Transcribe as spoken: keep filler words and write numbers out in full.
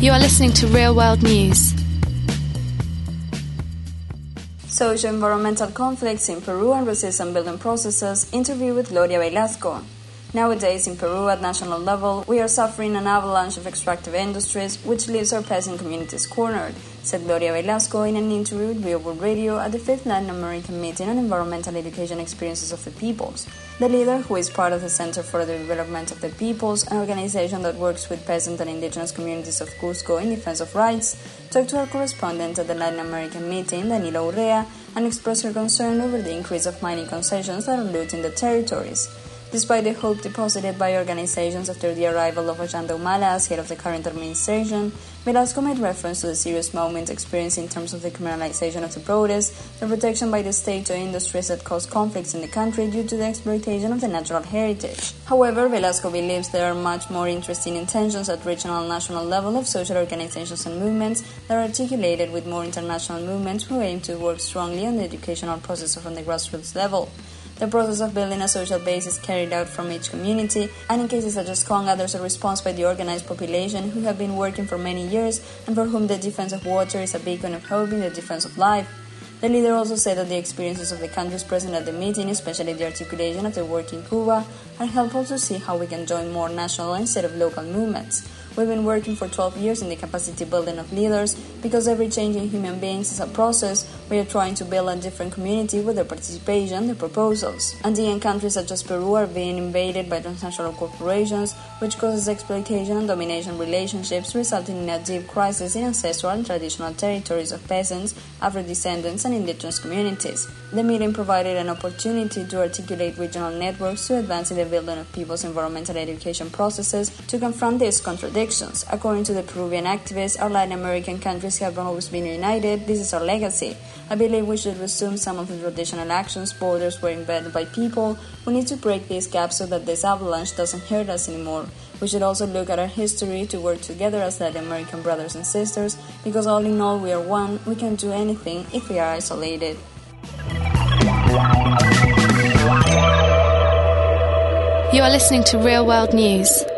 You are listening to Real World News. Socio-environmental conflicts in Peru and resistant building processes. Interview with Gloria Velasco. Nowadays in Peru at national level, we are suffering an avalanche of extractive industries which leaves our peasant communities cornered, said Gloria Velasco in an interview with Real World Radio at the fifth Latin American Meeting on Environmental Education Experiences of the Peoples. The leader, who is part of the Center for the Development of the Peoples, an organization that works with peasant and indigenous communities of Cusco in defense of rights, talked to our correspondent at the Latin American Meeting, Danila Urrea, and expressed her concern over the increase of mining concessions that are looting the territories. Despite the hope deposited by organizations after the arrival of Ollanta Humala as head of the current administration, Velasco made reference to the serious moments experienced in terms of the criminalization of the protest, the protection by the state to industries that cause conflicts in the country due to the exploitation of the natural heritage. However, Velasco believes there are much more interesting intentions at regional and national level of social organizations and movements that are articulated with more international movements who aim to work strongly on the educational process from the grassroots level. The process of building a social base is carried out from each community, and in cases such as Conga, there's a response by the organized population who have been working for many years and for whom the defense of water is a beacon of hope in the defense of life. The leader also said that the experiences of the countries present at the meeting, especially the articulation of the work in Cuba, are helpful to see how we can join more national instead of local movements. We've been working for twelve years in the capacity building of leaders because every change in human beings is a process. We are trying to build a different community with their participation, their proposals. Andean countries such as Peru are being invaded by transnational corporations, which causes exploitation and domination relationships, resulting in a deep crisis in ancestral and traditional territories of peasants, Afro-descendants, and indigenous communities. The meeting provided an opportunity to articulate regional networks to advance in the building of people's environmental education processes to confront these contradictions. According to the Peruvian activists, our Latin American countries have always been united. This is our legacy. I believe we should resume some of the traditional actions. Borders were invented by people. We need to break these gaps so that this avalanche doesn't hurt us anymore. We should also look at our history to work together as Latin American brothers and sisters, because all in all we are one. We can do anything if we are isolated. You are listening to Real World News.